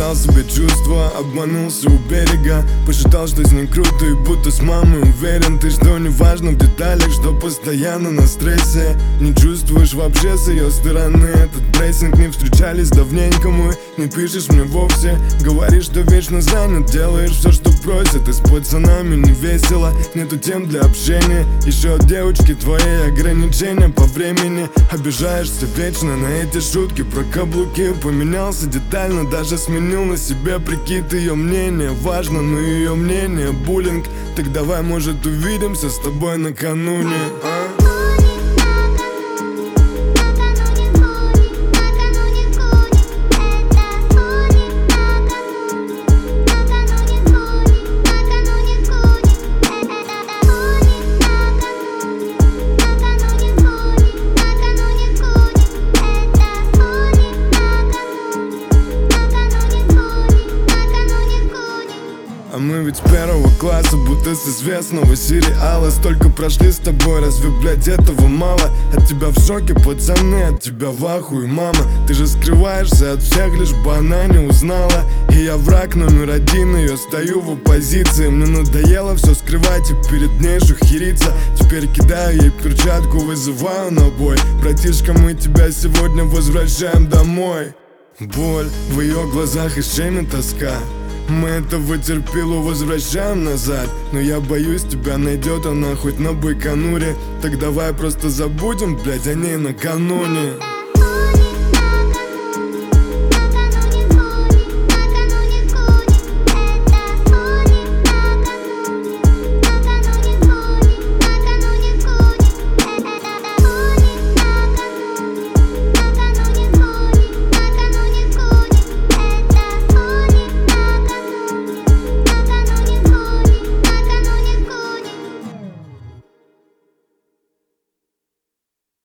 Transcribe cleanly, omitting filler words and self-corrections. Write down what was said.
Навязал себе чувства, обманулся у берега. Посчитал, что с ней круто и будто с мамой уверен. Ты что не важно в деталях, что постоянно на стрессе. Не чувствуешь вообще с ее стороны этот прессинг. Не встречались давненько мы, не пишешь мне вовсе. Говоришь, что вечно занят, делаешь все, что просят. И с пацанами не весело, нету тем для общения. Еще от девочки твоей ограничения по времени. Обижаешься вечно на эти шутки про каблуки. Поменялся детально, даже сменил на себе прикид. Ее мнение важно, но ее мнение буллинг. Так давай, может, увидимся с тобой накануне, а? А мы ведь с первого класса, будто с известного сериала. Столько прошли с тобой, разве, блядь, этого мало? От тебя в шоке пацаны, от тебя в ахуе мама. Ты же скрываешься от всех, лишь бы она не узнала. И я враг номер один, ее стою в оппозиции. Мне надоело все скрывать и перед ней шухериться. Теперь кидаю ей перчатку, вызываю на бой. Братишка, мы тебя сегодня возвращаем домой. Боль в ее глазах и щемит тоска. Мы этого терпилу возвращаем назад. Но я боюсь, тебя найдет она хоть на Байконуре. Так давай просто забудем, блядь, о ней накануне.